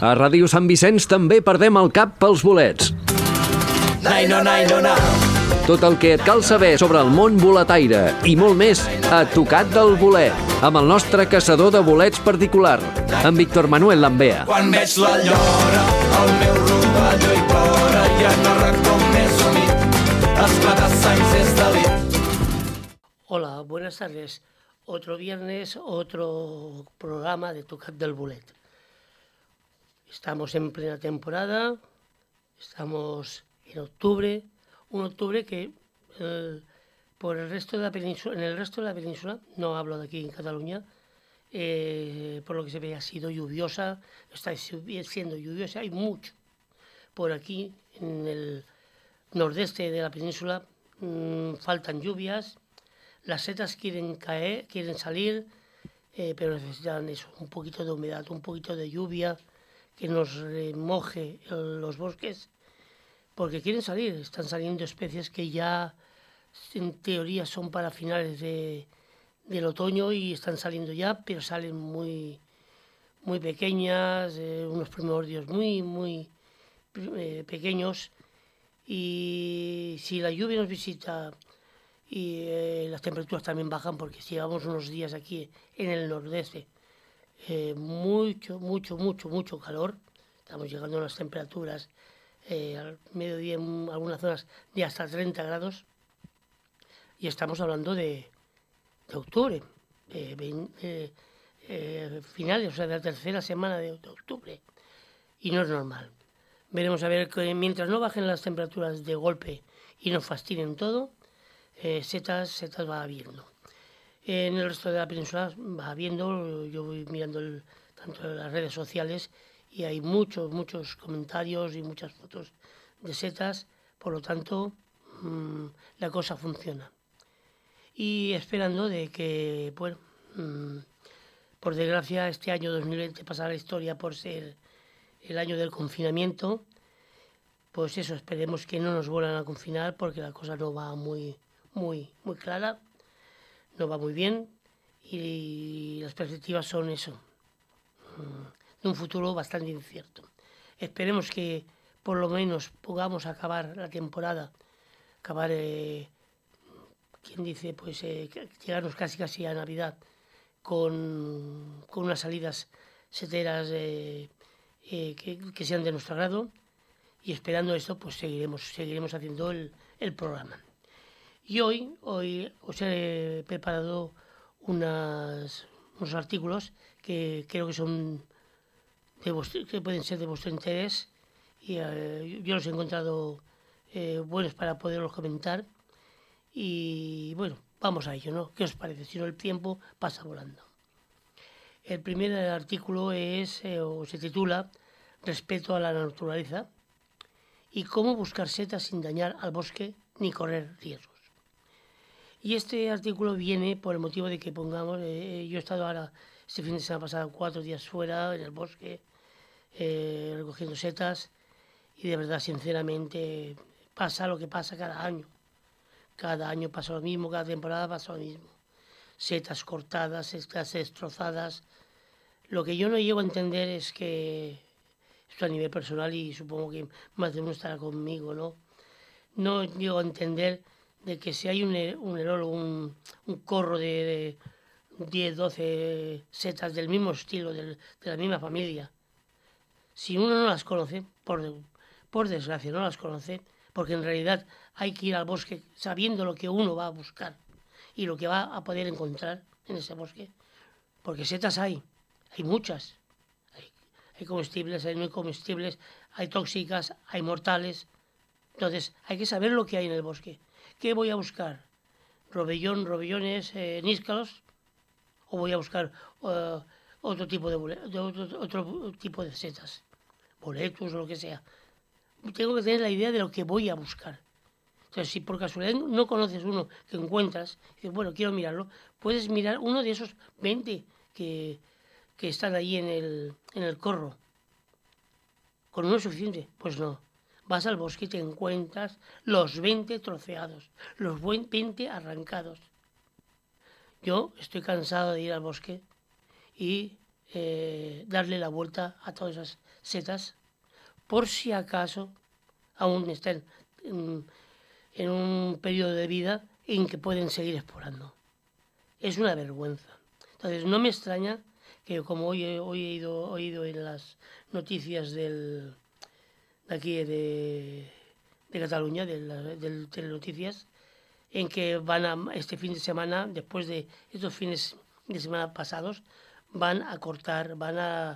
A Ràdio Sant Vicenç també perdem el cap pels bolets. Tot el que et cal saber sobre el món boletaire i molt més a Tocat del Bolet, amb el nostre caçador de bolets particular, en Víctor Manuel Lambea. Quan veig la llora, el meu rovelló i plora, ja no recordo més humit, esclata sang des de lit. Hola, buenas tardes. Otro viernes, otro programa de Tocat del Bolet. Estamos en plena temporada, estamos en octubre, un octubre que por el resto de la península, en el resto de la península, no hablo de aquí en Cataluña, por lo que se ve ha sido lluviosa, está siendo lluviosa, hay mucho. Por aquí, en el nordeste de la península, faltan lluvias, las setas quieren caer, quieren salir, pero necesitan eso, un poquito de humedad, un poquito de lluvia, que nos remoje los bosques, porque quieren salir, están saliendo especies que ya en teoría son para finales del otoño y están saliendo ya, pero salen muy pequeñas, unos primordios muy pequeños, y si la lluvia nos visita y las temperaturas también bajan, porque si llevamos unos días aquí en el nordeste, mucho calor, estamos llegando a unas temperaturas al mediodía en algunas zonas de hasta 30 grados, y estamos hablando de octubre, finales, o sea, de la tercera semana de octubre, y no es normal. Veremos a ver que mientras no bajen las temperaturas de golpe y nos fastidien todo, setas va habiendo. En el resto de la península va habiendo, yo voy mirando tanto en las redes sociales y hay muchos comentarios y muchas fotos de setas, por lo tanto la cosa funciona. Y esperando de que, bueno, por desgracia este año 2020 pasará la historia por ser el año del confinamiento, pues eso, esperemos que no nos vuelvan a confinar porque la cosa no va muy clara, no va muy bien y las perspectivas son eso, de un futuro bastante incierto. Esperemos que por lo menos podamos acabar la temporada, quien dice, pues llegarnos casi a Navidad con unas salidas seteras que sean de nuestro agrado, y esperando esto pues seguiremos haciendo el programa. Y hoy os he preparado unos artículos que creo que son que pueden ser de vuestro interés, y yo los he encontrado buenos para poderlos comentar. Y bueno, vamos a ello, ¿no? ¿Qué os parece? Si no, el tiempo pasa volando. El primer artículo se titula Respeto a la naturaleza y cómo buscar setas sin dañar al bosque ni correr riesgos. Y este artículo viene por el motivo de que yo he estado ahora, este fin de semana pasado, 4 días fuera en el bosque, recogiendo setas, y de verdad, sinceramente, pasa lo que pasa cada año. Cada año pasa lo mismo, cada temporada pasa lo mismo. Setas cortadas, setas destrozadas. Lo que yo no llego a entender es que, esto a nivel personal, y supongo que más de uno estará conmigo, ¿no? No llego a entender de que si hay un erólogo, un corro de 10, 12 setas del mismo estilo, de la misma familia, si uno no las conoce, por desgracia no las conoce, porque en realidad hay que ir al bosque sabiendo lo que uno va a buscar y lo que va a poder encontrar en ese bosque, porque setas hay muchas, hay comestibles, hay no comestibles, hay tóxicas, hay mortales. Entonces hay que saber lo que hay en el bosque. ¿Qué voy a buscar? ¿Robellones, níscalos? ¿O voy a buscar otro tipo de setas? Boletus o lo que sea. Tengo que tener la idea de lo que voy a buscar. Entonces, si por casualidad no conoces uno que encuentras, y dices, bueno, quiero mirarlo, puedes mirar uno de esos 20 que están ahí en el corro. ¿Con uno es suficiente? Pues no. Vas al bosque y te encuentras los 20 troceados, los 20 arrancados. Yo estoy cansado de ir al bosque y darle la vuelta a todas esas setas, por si acaso aún estén en un periodo de vida en que pueden seguir explorando. Es una vergüenza. Entonces no me extraña que, como hoy he oído en las noticias de aquí de Cataluña, del Telenoticias, en que van a, este fin de semana, después de estos fines de semana pasados, van a cortar, van a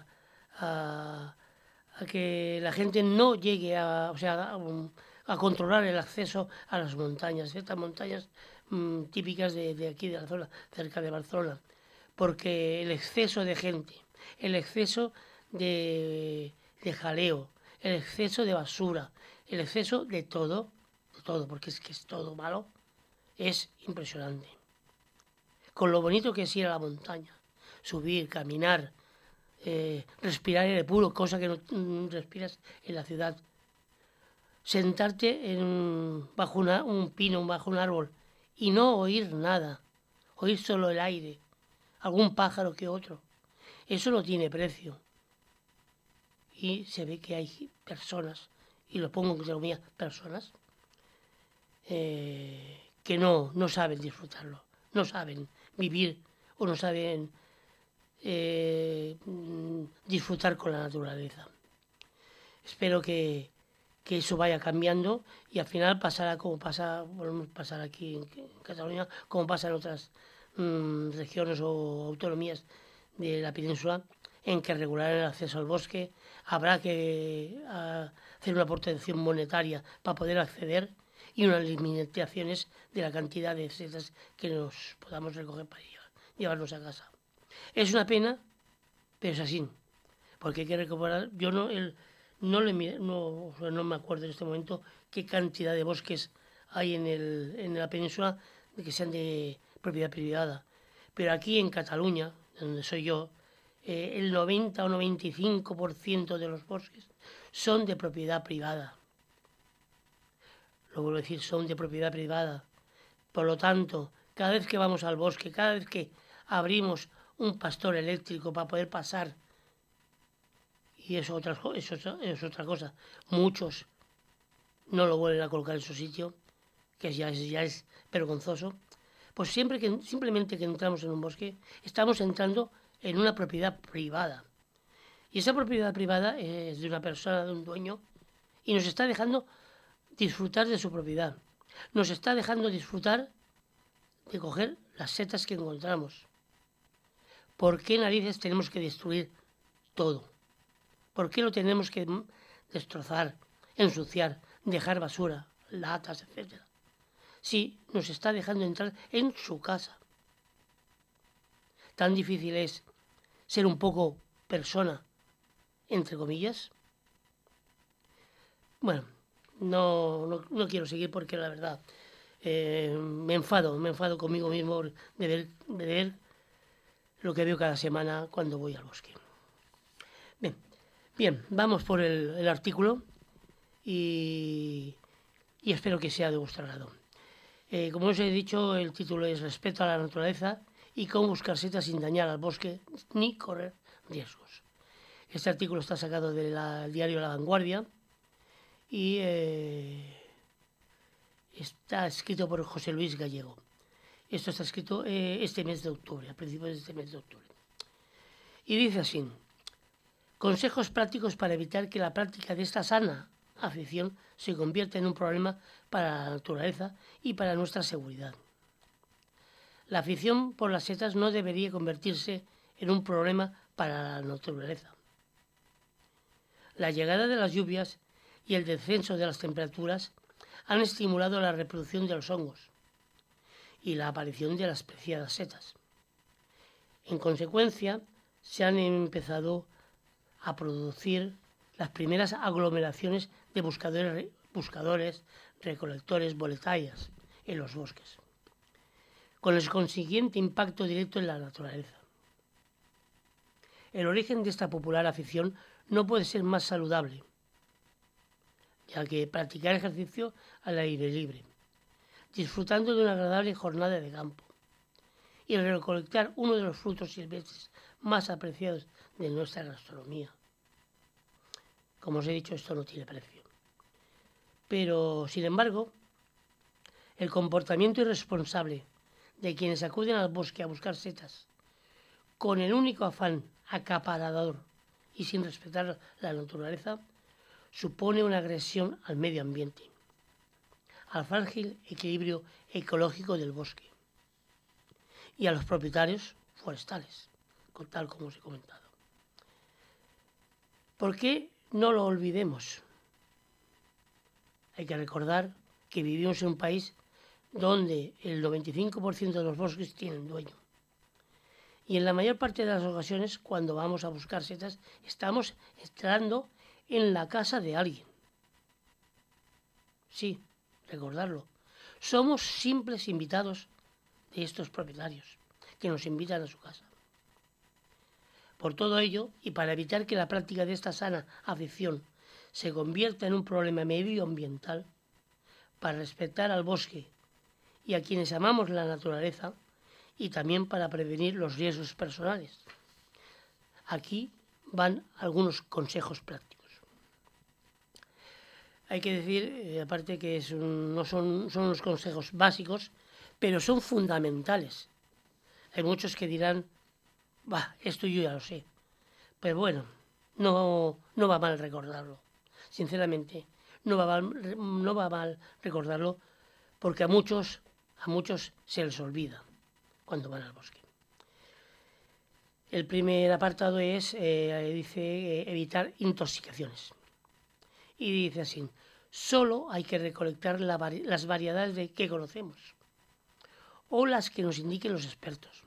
que la gente no llegue a controlar el acceso a las montañas, ciertas montañas típicas de aquí, de la zona, cerca de Barcelona, porque el exceso de gente, el exceso de jaleo, el exceso de basura, el exceso de todo, porque es que es todo malo, es impresionante. Con lo bonito que es ir a la montaña, subir, caminar, respirar aire puro, cosa que no respiras en la ciudad. Sentarte bajo un pino, bajo un árbol y no oír nada, oír solo el aire, algún pájaro que otro. Eso no tiene precio. Y se ve que hay personas, y lo pongo entre comillas, personas, que no saben disfrutarlo, no saben vivir o no saben disfrutar con la naturaleza. Espero que eso vaya cambiando y al final pasará como volvemos a pasar aquí en Cataluña, como pasa en otras regiones o autonomías de la península, en que regularán el acceso al bosque, habrá que hacer una aportación monetaria para poder acceder y unas limitaciones de la cantidad de setas que nos podamos recoger para llevarnos a casa. Es una pena, pero es así, porque hay que recuperar. Yo no me acuerdo en este momento qué cantidad de bosques hay en la península de que sean de propiedad privada, pero aquí en Cataluña, donde soy yo, el 90 o 95% de los bosques son de propiedad privada. Lo vuelvo a decir, son de propiedad privada. Por lo tanto, cada vez que vamos al bosque, cada vez que abrimos un pastor eléctrico para poder pasar, y eso es otra cosa, muchos no lo vuelven a colocar en su sitio, que ya es vergonzoso, pues simplemente que entramos en un bosque, estamos entrando en una propiedad privada. Y esa propiedad privada es de una persona, de un dueño, y nos está dejando disfrutar de su propiedad. Nos está dejando disfrutar de coger las setas que encontramos. ¿Por qué narices tenemos que destruir todo? ¿Por qué lo tenemos que destrozar, ensuciar, dejar basura, latas, etcétera? Sí, nos está dejando entrar en su casa. Tan difícil es ser un poco persona, entre comillas. Bueno, no quiero seguir porque la verdad me enfado conmigo mismo de ver lo que veo cada semana cuando voy al bosque. Bien, vamos por el artículo y espero que sea de vuestro agrado. Como os he dicho, el título es Respeto a la naturaleza y cómo buscar setas sin dañar al bosque ni correr riesgos. Este artículo está sacado del diario La Vanguardia y está escrito por José Luis Gallego. Esto está escrito este mes de octubre, a principios de este mes de octubre. Y dice así: consejos prácticos para evitar que la práctica de esta sana afición se convierta en un problema para la naturaleza y para nuestra seguridad. La afición por las setas no debería convertirse en un problema para la naturaleza. La llegada de las lluvias y el descenso de las temperaturas han estimulado la reproducción de los hongos y la aparición de las preciadas setas. En consecuencia, se han empezado a producir las primeras aglomeraciones de buscadores, recolectores, boletarias en los bosques, con el consiguiente impacto directo en la naturaleza. El origen de esta popular afición no puede ser más saludable, ya que practicar ejercicio al aire libre, disfrutando de una agradable jornada de campo y recolectar uno de los frutos silvestres más apreciados de nuestra gastronomía. Como os he dicho, esto no tiene precio. Pero, sin embargo, el comportamiento irresponsable de quienes acuden al bosque a buscar setas con el único afán acaparador y sin respetar la naturaleza supone una agresión al medio ambiente, al frágil equilibrio ecológico del bosque y a los propietarios forestales, tal como os he comentado. ¿Por qué no lo olvidemos? Hay que recordar que vivimos en un país donde el 95% de los bosques tienen dueño. Y en la mayor parte de las ocasiones, cuando vamos a buscar setas, estamos entrando en la casa de alguien. Sí, recordarlo. Somos simples invitados de estos propietarios, que nos invitan a su casa. Por todo ello, y para evitar que la práctica de esta sana afición se convierta en un problema medioambiental, para respetar al bosque y a quienes amamos la naturaleza, y también para prevenir los riesgos personales. Aquí van algunos consejos prácticos. Hay que decir, aparte que son unos consejos básicos, pero son fundamentales. Hay muchos que dirán, esto yo ya lo sé. Pero bueno, no va mal recordarlo. Sinceramente, no va mal recordarlo porque a muchos se les olvida cuando van al bosque. El primer apartado es, dice, evitar intoxicaciones. Y dice así, solo hay que recolectar las variedades que conocemos o las que nos indiquen los expertos.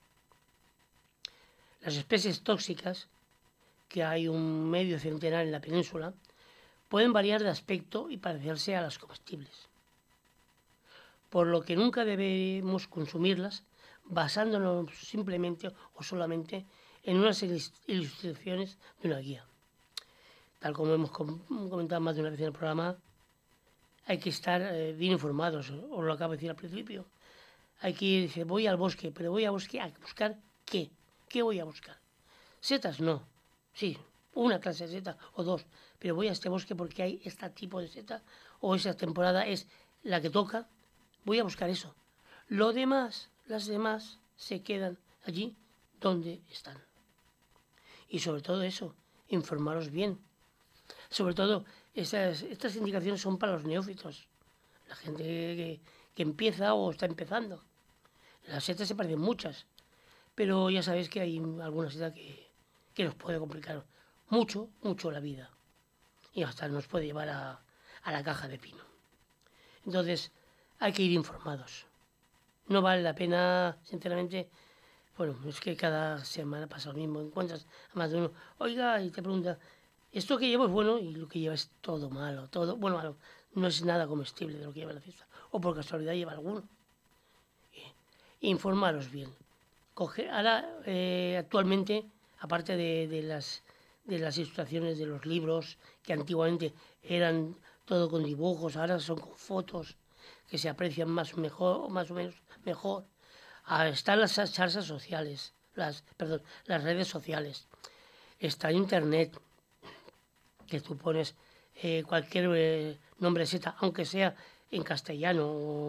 Las especies tóxicas, que hay un medio centenar en la península, pueden variar de aspecto y parecerse a las comestibles, por lo que nunca debemos consumirlas basándonos simplemente o solamente en unas ilustraciones de una guía. Tal como hemos comentado más de una vez en el programa, hay que estar bien informados, os lo acabo de decir al principio. Hay que ir, dice, voy al bosque, pero voy al bosque a buscar ¿qué? ¿Qué voy a buscar? Setas no, sí, una clase de seta o dos, pero voy a este bosque porque hay este tipo de seta o esa temporada es la que toca, voy a buscar eso. Lo demás, las demás se quedan allí donde están. Y sobre todo eso, informaros bien. Sobre todo, estas indicaciones son para los neófitos, la gente que empieza o está empezando. Las setas se parecen muchas, pero ya sabéis que hay alguna seta que nos puede complicar mucho la vida. Y hasta nos puede llevar a la caja de pino. Entonces, hay que ir informados. No vale la pena, sinceramente, bueno, es que cada semana pasa lo mismo. Encuentras a más de uno, oiga, y te pregunta, ¿esto que llevo es bueno? Y lo que lleva es todo malo, malo. No es nada comestible de lo que lleva la fiesta. O por casualidad lleva alguno. Informaros bien. Ahora, actualmente, aparte de las ilustraciones de los libros, que antiguamente eran todo con dibujos, ahora son con fotos, que se aprecian más o menos mejor. Están las charlas sociales, las redes sociales. Está Internet, que tú pones cualquier nombre de seta, aunque sea en castellano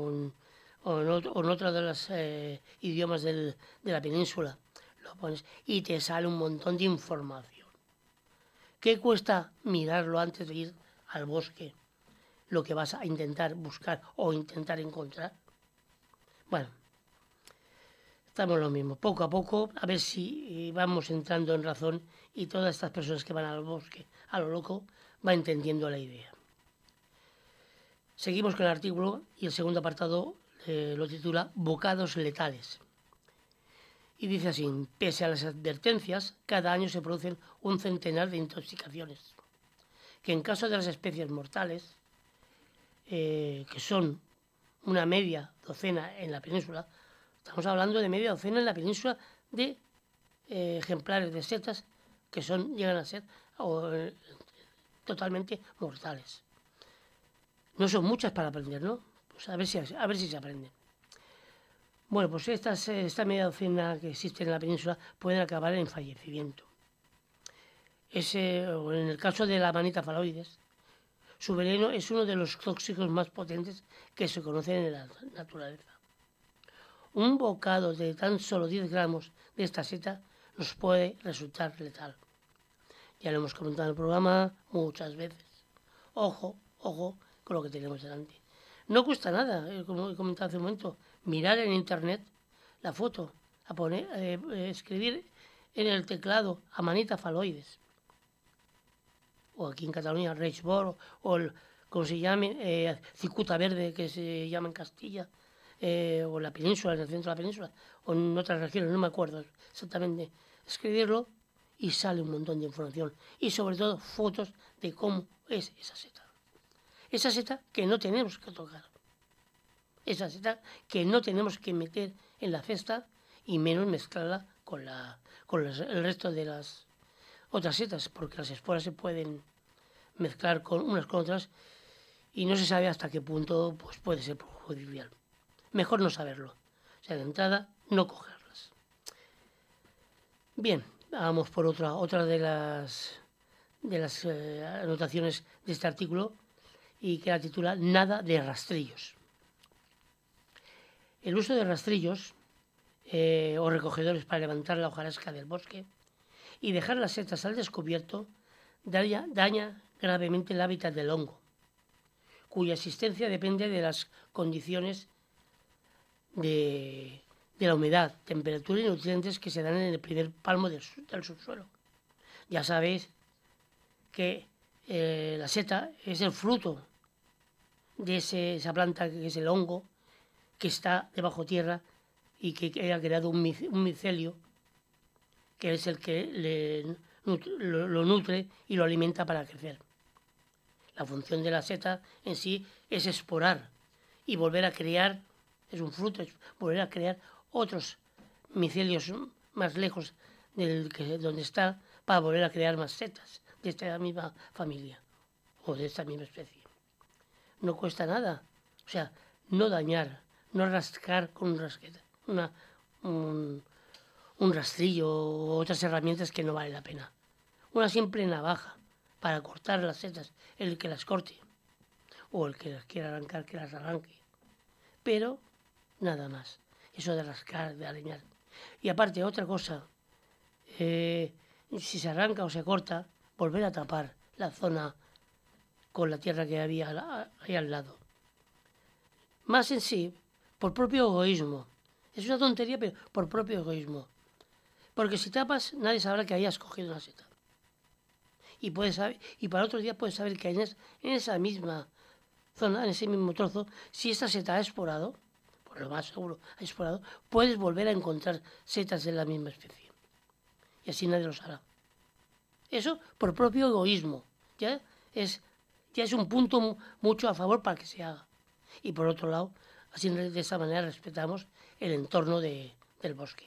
o en otro de los idiomas de la península, lo pones y te sale un montón de información. ¿Qué cuesta mirarlo antes de ir al bosque? Lo que vas a intentar buscar o intentar encontrar. Bueno, estamos lo mismo. Poco a poco, a ver si vamos entrando en razón y todas estas personas que van al bosque a lo loco van entendiendo la idea. Seguimos con el artículo y el segundo apartado lo titula Bocados letales. Y dice así, pese a las advertencias, cada año se producen un centenar de intoxicaciones, que en caso de las especies mortales, que son una media docena en la península, estamos hablando de media docena en la península de ejemplares de setas que llegan a ser totalmente mortales. No son muchas para aprender, ¿no? Pues a ver si se aprende. Bueno, pues esta media docena que existen en la península pueden acabar en fallecimiento. o en el caso de la Amanita phalloides, su veneno es uno de los tóxicos más potentes que se conocen en la naturaleza. Un bocado de tan solo 10 gramos de esta seta nos puede resultar letal. Ya lo hemos comentado en el programa muchas veces. Ojo con lo que tenemos delante. No cuesta nada, como he comentado hace un momento, mirar en internet la foto, escribir en el teclado Amanita phalloides. O aquí en Cataluña, Reixbor, o como se llame, cicuta verde, que se llama en Castilla, o en la península, en el centro de la península, o en otras regiones, no me acuerdo exactamente. Escribirlo y sale un montón de información. Y sobre todo fotos de cómo es esa seta. Esa seta que no tenemos que tocar. Esa seta que no tenemos que meter en la cesta y menos mezclarla con el resto de las otras setas, porque las esporas se pueden mezclar con unas con otras y no se sabe hasta qué punto pues, puede ser perjudicial. Mejor no saberlo. O sea, de entrada, no cogerlas. Bien, vamos por otra de las anotaciones de este artículo y que la titula Nada de rastrillos. El uso de rastrillos o recogedores para levantar la hojarasca del bosque y dejar las setas al descubierto daña gravemente el hábitat del hongo, cuya existencia depende de las condiciones de la humedad, temperatura y nutrientes que se dan en el primer palmo del subsuelo. Ya sabéis que la seta es el fruto de esa planta que es el hongo, que está debajo tierra y que ha creado un micelio, que es el que lo nutre y lo alimenta para crecer. La función de la seta en sí es esporar y volver a crear, es un fruto, es volver a crear otros micelios más lejos donde está, para volver a crear más setas de esta misma familia o de esta misma especie. No cuesta nada, o sea, no dañar, no rascar con un rastrillo o otras herramientas que no vale la pena. Una simple navaja para cortar las setas, el que las corte o el que las quiera arrancar, que las arranque. Pero nada más, eso de rascar, de arañar. Y aparte, otra cosa, si se arranca o se corta, volver a tapar la zona con la tierra que había ahí al lado. Más en sí, por propio egoísmo. Es una tontería, pero por propio egoísmo. Porque si tapas, nadie sabrá que hayas cogido una seta. Y para otro día puedes saber que en esa misma zona, en ese mismo trozo, si esta seta ha esporado, por lo más seguro ha esporado, puedes volver a encontrar setas de la misma especie. Y así nadie lo sabrá. Eso por propio egoísmo. Ya es un punto mucho a favor para que se haga. Y por otro lado, así de esa manera respetamos el entorno del bosque.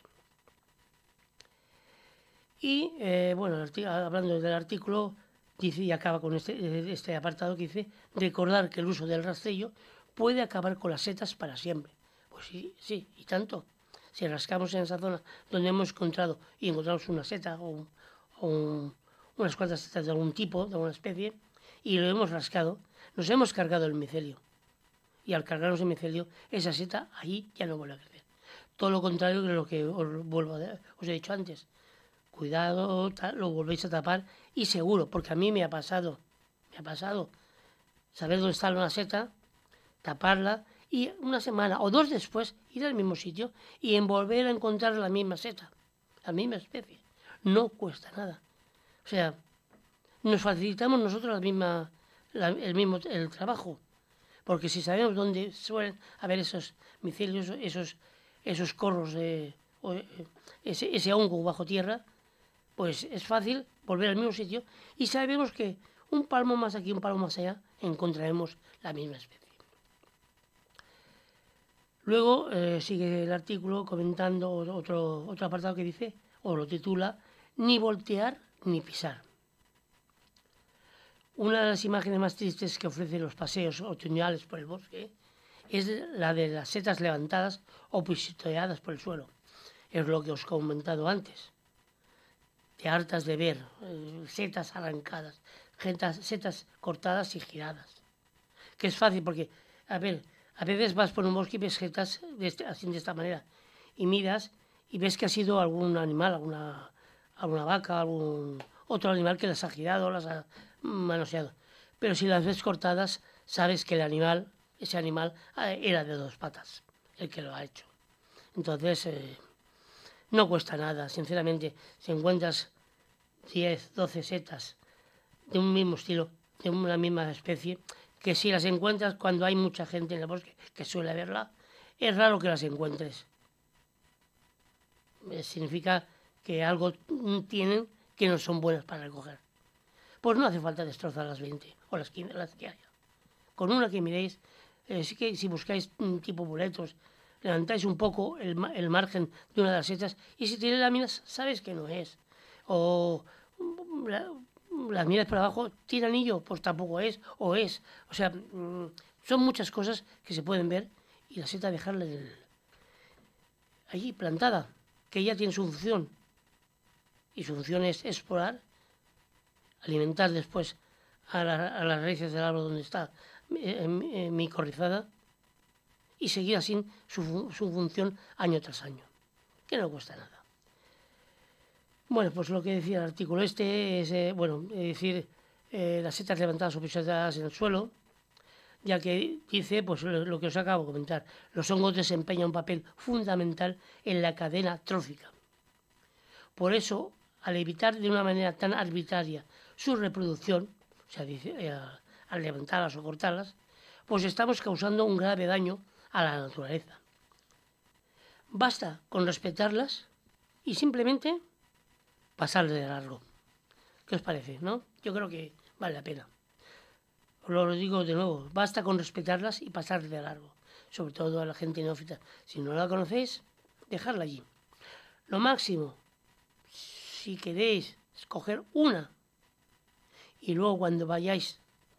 Y hablando del artículo, dice y acaba con este apartado que dice: recordar que el uso del rastrillo puede acabar con las setas para siempre. Pues sí, y tanto. Si rascamos en esa zona donde hemos encontrado y encontramos una seta o unas cuantas setas de algún tipo, de alguna especie, y lo hemos rascado, nos hemos cargado el micelio. Y al cargarnos el micelio, esa seta ahí ya no vuelve a crecer. Todo lo contrario de lo que os he dicho antes. Cuidado, lo volvéis a tapar y seguro, porque a mí me ha pasado saber dónde está una seta, taparla y una semana o dos después ir al mismo sitio y volver a encontrar la misma seta, la misma especie. No cuesta nada. O sea, nos facilitamos nosotros el trabajo, porque si sabemos dónde suelen haber esos micelios, esos corros, ese hongo bajo tierra, pues es fácil volver al mismo sitio y sabemos que un palmo más aquí, un palmo más allá, encontraremos la misma especie. Luego sigue el artículo comentando otro apartado que dice, o lo titula, ni voltear ni pisar. Una de las imágenes más tristes que ofrecen los paseos otoñales por el bosque es la de las setas levantadas o pisoteadas por el suelo. Es lo que os he comentado antes. te hartas de ver setas arrancadas, setas cortadas y giradas. Que es fácil porque, a veces vas por un bosque y ves setas así de esta manera y miras y ves que ha sido algún animal, alguna vaca, algún otro animal que las ha girado, las ha manoseado. Pero si las ves cortadas, sabes que ese animal era de 2 patas, el que lo ha hecho. Entonces, no cuesta nada, sinceramente. Si encuentras 10, 12 setas de un mismo estilo, de una misma especie, que si las encuentras cuando hay mucha gente en el bosque, que suele haberla, es raro que las encuentres. Significa que algo tienen que no son buenas para recoger. Pues no hace falta destrozar las 20 o las 15, las que haya. Con una que miréis, sí que si buscáis tipo boletos, levantáis un poco el margen de una de las setas y si tiene láminas, sabes que no es. O las miras para abajo, tiene anillo, pues tampoco es, o es. O sea, son muchas cosas que se pueden ver y la seta dejarla allí plantada, que ya tiene su función. Y su función es explorar, alimentar después a las raíces del árbol donde está micorrizada y seguir así su función año tras año, que no cuesta nada. Bueno, pues lo que decía el artículo este es, decir, las setas levantadas o pisoteadas en el suelo, ya que dice, pues lo que os acabo de comentar, los hongos desempeñan un papel fundamental en la cadena trófica. Por eso, al evitar de una manera tan arbitraria su reproducción, o sea, al levantarlas o cortarlas, pues estamos causando un grave daño a la naturaleza. Basta con respetarlas y simplemente pasar de largo. ¿Qué os parece, no? Yo creo que vale la pena. Os lo digo de nuevo, basta con respetarlas y pasar de largo. Sobre todo a la gente neófita. Si no la conocéis, dejadla allí. Lo máximo, si queréis escoger una y luego cuando vayáis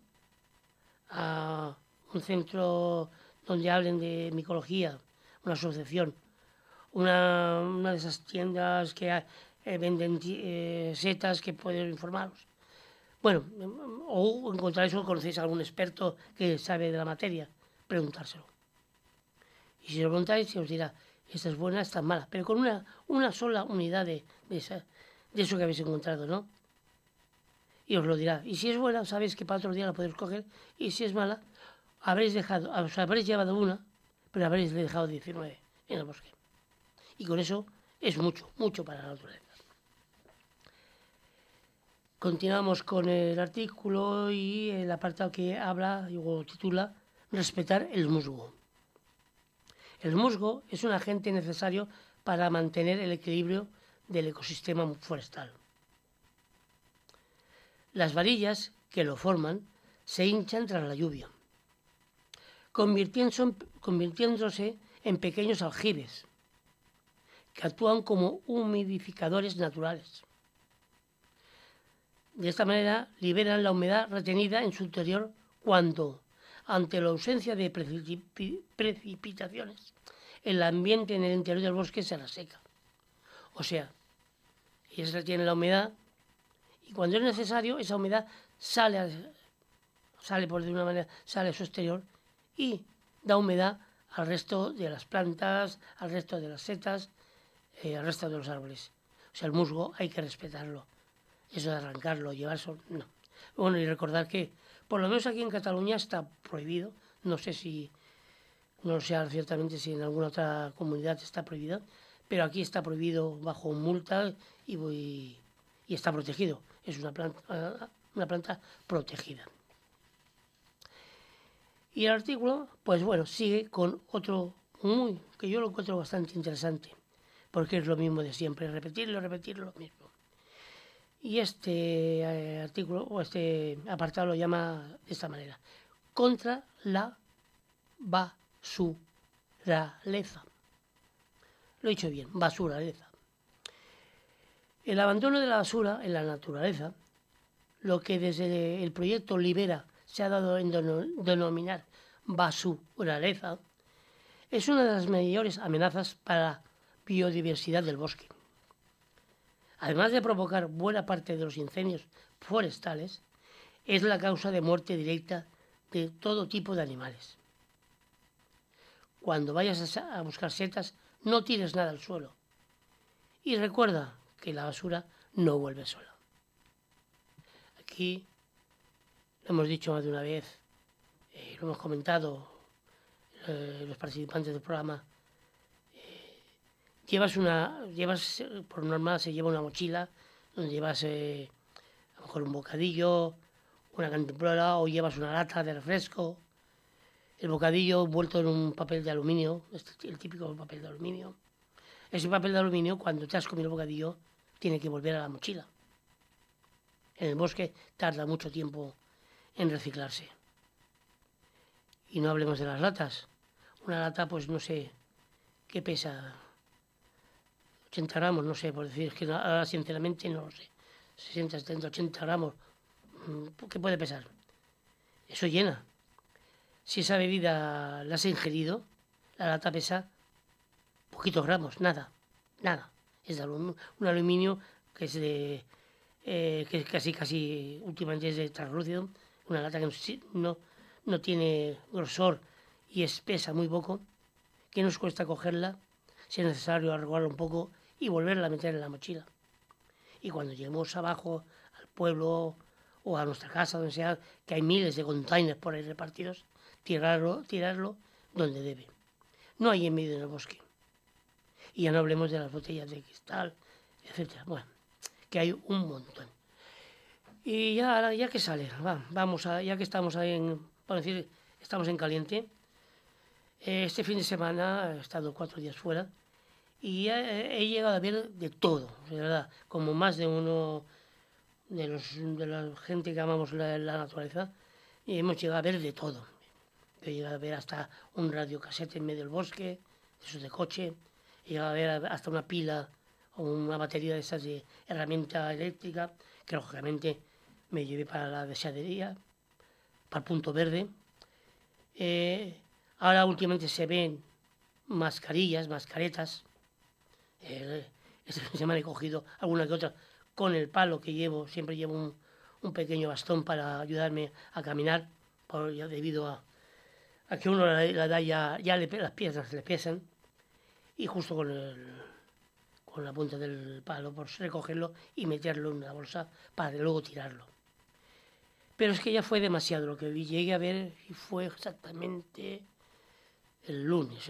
a un centro donde hablen de micología, una asociación, una de esas tiendas que venden setas que pueden informaros. Bueno, o encontráis o conocéis a algún experto que sabe de la materia, preguntárselo. Y si lo preguntáis, se os dirá, esta es buena, esta es mala, pero con una sola unidad de eso que habéis encontrado, ¿no? Y os lo dirá. Y si es buena, sabéis que para otro día la podéis coger, y si es mala, habréis llevado una, pero habréis dejado 19 en el bosque. Y con eso es mucho, mucho para la naturaleza. Continuamos con el artículo y el apartado que habla o titula Respetar el musgo. El musgo es un agente necesario para mantener el equilibrio del ecosistema forestal. Las varillas que lo forman se hinchan tras la lluvia, convirtiéndose en pequeños aljibes que actúan como humidificadores naturales. De esta manera liberan la humedad retenida en su interior cuando, ante la ausencia de precipitaciones, el ambiente en el interior del bosque se reseca. O sea, ellos retienen la humedad y cuando es necesario esa humedad sale por de una manera, sale a su exterior y da humedad al resto de las plantas, al resto de las setas, al resto de los árboles. O sea, el musgo hay que respetarlo. Eso de arrancarlo, llevarlo, no. Bueno, y recordar que, por lo menos aquí en Cataluña está prohibido, no sé ciertamente si en alguna otra comunidad está prohibido, pero aquí está prohibido bajo multa y está protegido. Es una planta protegida. Y el artículo, pues bueno, sigue con otro que yo lo encuentro bastante interesante, porque es lo mismo de siempre, repetirlo lo mismo. Y este artículo o este apartado lo llama de esta manera: contra la basuraleza. Lo he dicho bien, basuraleza. El abandono de la basura en la naturaleza, lo que desde el proyecto Libera se ha dado en denominar basuraleza, es una de las mayores amenazas para la biodiversidad del bosque. además de provocar buena parte de los incendios forestales, es la causa de muerte directa de todo tipo de animales. Cuando vayas a buscar setas, no tires nada al suelo. Y recuerda que la basura no vuelve sola. Aquí lo hemos dicho más de una vez, lo hemos comentado los participantes del programa. Llevas, por normal se lleva una mochila donde llevas a lo mejor un bocadillo, una cantimplora, o llevas una lata de refresco. El bocadillo envuelto en un papel de aluminio, el típico papel de aluminio. Ese papel de aluminio, cuando te has comido el bocadillo, tiene que volver a la mochila. En el bosque tarda mucho tiempo en reciclarse. Y no hablemos de las latas. Una lata, pues no sé, ¿qué pesa? 80 gramos, no sé, por decir, es que ahora sinceramente no lo sé. 60, 70, 80 gramos. ¿Qué puede pesar? Eso llena. Si esa bebida la has ingerido, la lata pesa poquitos gramos, nada. Es de un aluminio que es de que es casi últimamente es de translúcido, una lata que no tiene grosor y pesa muy poco, que nos cuesta cogerla, si es necesario arreglarla un poco y volverla a meter en la mochila. Y cuando lleguemos abajo al pueblo o a nuestra casa, donde sea, que hay miles de containers por ahí repartidos, tirarlo donde debe. No hay en medio del bosque. Y ya no hablemos de las botellas de cristal, etcétera. Bueno, que hay un montón. Y ya que sale, ya que estamos ahí por decir, estamos en caliente. Este fin de semana he estado 4 días fuera y he llegado a ver de todo, de verdad, como más de uno de la gente que amamos la naturaleza, y hemos llegado a ver de todo. He llegado a ver hasta un radiocasete en medio del bosque, esos de coche, he llegado a ver hasta una pila o una batería de esas de herramienta eléctrica, que lógicamente me llevé para la deseadería, para el punto verde. Ahora últimamente se ven mascaretas. Este fin de semana he cogido alguna que otra con el palo que llevo. Siempre llevo un pequeño bastón para ayudarme a caminar, debido a que uno la edad ya las piernas le pesan, y justo con la punta del palo, por recogerlo y meterlo en una bolsa para luego tirarlo. Pero es que ya fue demasiado lo que vi. Llegué a ver y fue exactamente el lunes.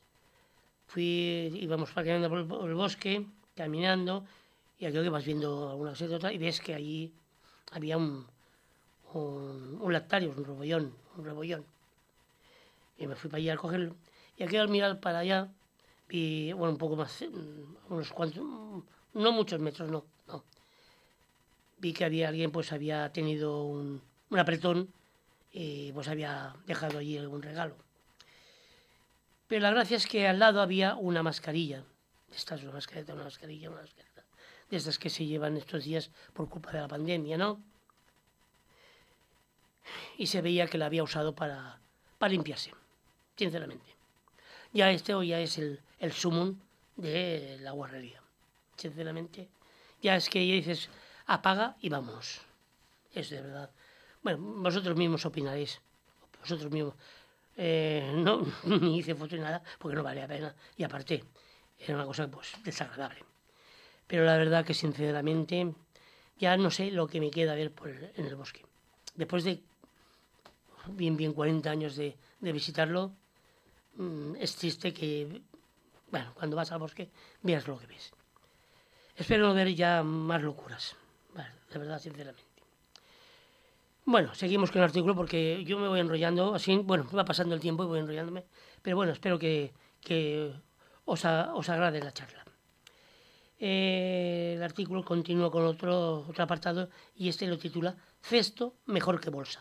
Íbamos paseando por el bosque, caminando, y aquello que vas viendo alguna cosa y otra, y ves que allí había un lactario, un rebollón. Y me fui para allá a cogerlo. Y aquello al mirar para allá, vi, un poco más, unos cuantos, no muchos metros, no. Vi que alguien pues había tenido un apretón y pues había dejado allí algún regalo. Pero la gracia es que al lado había una mascarilla. Esta es una mascarilla. De estas que se llevan estos días por culpa de la pandemia, ¿no? Y se veía que la había usado para limpiarse, sinceramente. Ya ya es el sumum de la guarrería, sinceramente. Ya es que ya dices, apaga y vamos. Es de verdad. Bueno, vosotros mismos opinaréis. Vosotros mismos. No, ni hice foto ni nada, porque no valía la pena. Y aparte, era una cosa pues desagradable. Pero la verdad que sinceramente ya no sé lo que me queda ver en el bosque. Después de bien 40 años de visitarlo, es triste que, bueno, cuando vas al bosque veas lo que ves. Espero no ver ya más locuras, de verdad, sinceramente. Bueno, seguimos con el artículo porque yo me voy enrollando así, bueno, va pasando el tiempo y voy enrollándome, pero bueno, espero que os agrade la charla. El artículo continúa con otro apartado y este lo titula Cesto mejor que bolsa.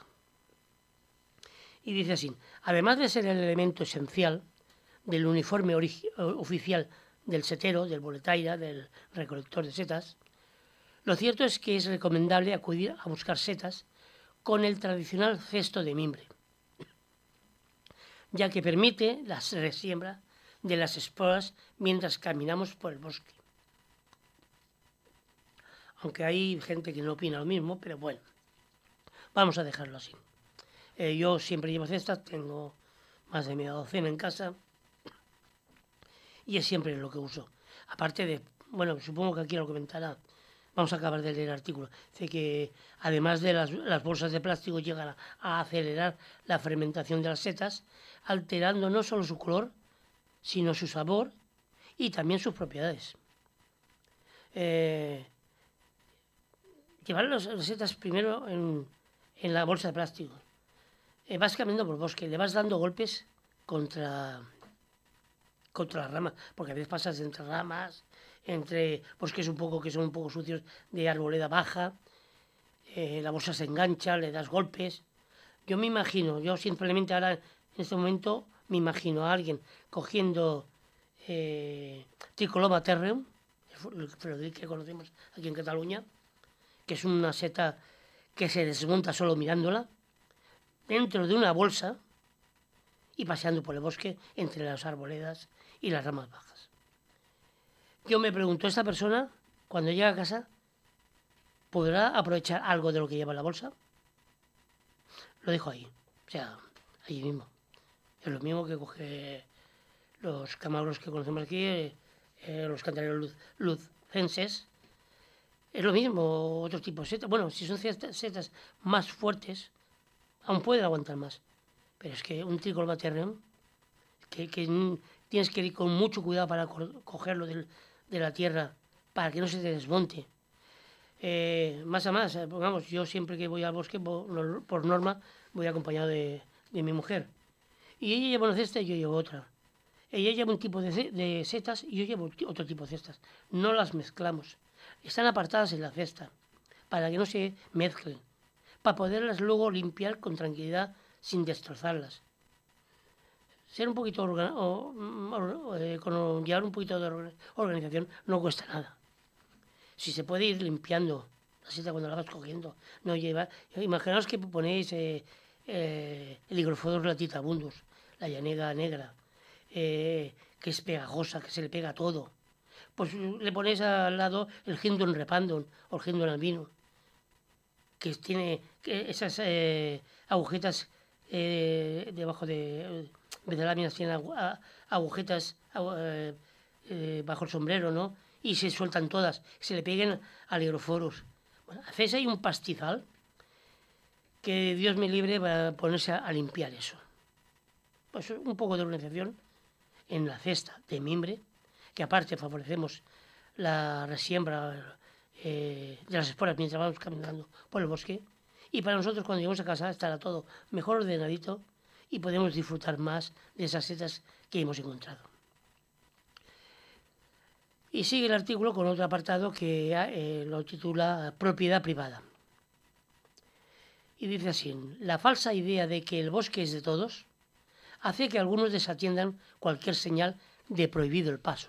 Y dice así: además de ser el elemento esencial del uniforme oficial del setero, del boletaire, del recolector de setas, lo cierto es que es recomendable acudir a buscar setas con el tradicional cesto de mimbre, ya que permite la resiembra de las esporas mientras caminamos por el bosque. aunque hay gente que no opina lo mismo, pero bueno, vamos a dejarlo así. Yo siempre llevo cestas, tengo más de media docena en casa y es siempre lo que uso. Aparte de, bueno, supongo que aquí lo comentará, vamos a acabar de leer el artículo, dice que además de las bolsas de plástico llegan a acelerar la fermentación de las setas, alterando no solo su color, sino su sabor y también sus propiedades. Llevar las setas primero en la bolsa de plástico. Vas caminando por el bosque, le vas dando golpes contra las ramas, porque a veces pasas entre ramas, entre bosques que son un poco sucios de arboleda baja, la bolsa se engancha, le das golpes. Yo simplemente ahora en este momento me imagino a alguien cogiendo Tricoloma terreum, el que conocemos aquí en Cataluña, que es una seta que se desmonta solo mirándola, dentro de una bolsa y paseando por el bosque entre las arboledas y las ramas bajas. Yo me pregunto, ¿esta persona, cuando llega a casa, podrá aprovechar algo de lo que lleva en la bolsa? Lo dejo ahí, o sea, allí mismo. Es lo mismo que coge los camagros que conocemos aquí, los cantareros lucenses. Es lo mismo, otro tipo de setas. Bueno, si son setas más fuertes, aún pueden aguantar más. Pero es que un Tricoloma terreum, que tienes que ir con mucho cuidado para cogerlo de la tierra, para que no se te desmonte. Más a más, vamos, yo siempre que voy al bosque, por norma, voy acompañado de mi mujer. Y ella lleva una cesta y yo llevo otra. Ella lleva un tipo de setas y yo llevo otro tipo de cestas. No las mezclamos. Están apartadas en la cesta, para que no se mezclen, para poderlas luego limpiar con tranquilidad sin destrozarlas. Ser un poquito llevar un poquito de organización no cuesta nada. Si se puede ir limpiando la seta cuando la vas cogiendo, no lleva. Imaginaos que ponéis el Hygrophorus latitabundus, la llanega negra, que es pegajosa, que se le pega todo. Pues le ponéis al lado el Hindon repandon o el Hindon albino, que tiene esas agujetas debajo de láminas, tienen agujetas bajo el sombrero, ¿no? Y se sueltan todas, se le peguen al Hygrophorus. Bueno, hacéis ahí un pastizal que Dios me libre para ponerse a limpiar eso. Pues un poco de organización en la cesta de mimbre, que aparte favorecemos la resiembra de las esporas mientras vamos caminando por el bosque, y para nosotros cuando llegamos a casa estará todo mejor ordenadito y podemos disfrutar más de esas setas que hemos encontrado. Y sigue el artículo con otro apartado que lo titula Propiedad privada. Y dice así: la falsa idea de que el bosque es de todos hace que algunos desatiendan cualquier señal de prohibido el paso.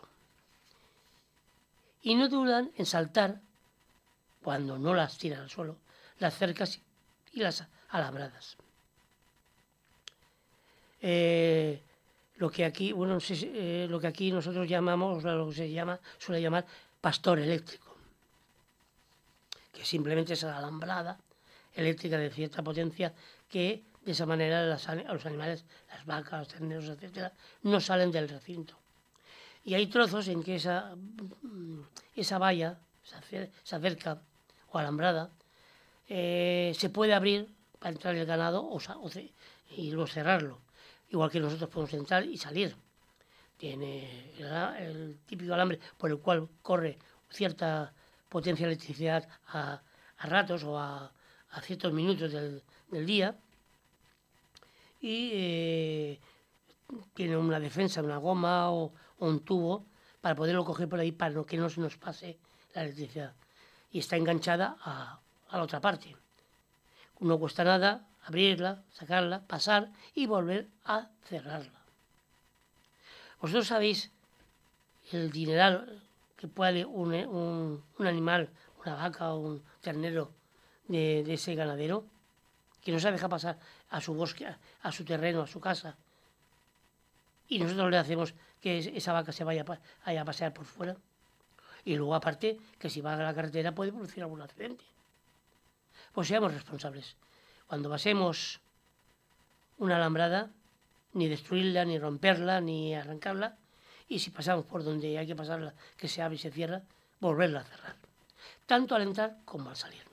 Y no dudan en saltar, cuando no las tiran al suelo, las cercas y las alambradas. Lo que aquí nosotros llamamos, lo que suele llamar pastor eléctrico, que simplemente es la alambrada eléctrica de cierta potencia que de esa manera los animales, las vacas, los terneros, etcétera, no salen del recinto. Y hay trozos en que esa valla, esa cerca o alambrada, se puede abrir para entrar el ganado y luego cerrarlo. Igual que nosotros podemos entrar y salir. Tiene el típico alambre por el cual corre cierta potencia de electricidad a ratos o a ciertos minutos del día. Y tiene una defensa, una goma o un tubo para poderlo coger por ahí para que no se nos pase la electricidad. Y está enganchada a la otra parte. No cuesta nada abrirla, sacarla, pasar y volver a cerrarla. Vosotros sabéis el dineral que puede un animal, una vaca o un ternero de ese ganadero, que no se deja pasar a su bosque, a su terreno, a su casa, y nosotros le hacemos que esa vaca se vaya a pasear por fuera. Y luego, aparte, que si va a la carretera puede producir algún accidente. Pues seamos responsables. Cuando pasemos una alambrada, ni destruirla, ni romperla, ni arrancarla, y si pasamos por donde hay que pasarla, que se abre y se cierra, volverla a cerrar. Tanto al entrar como al salir.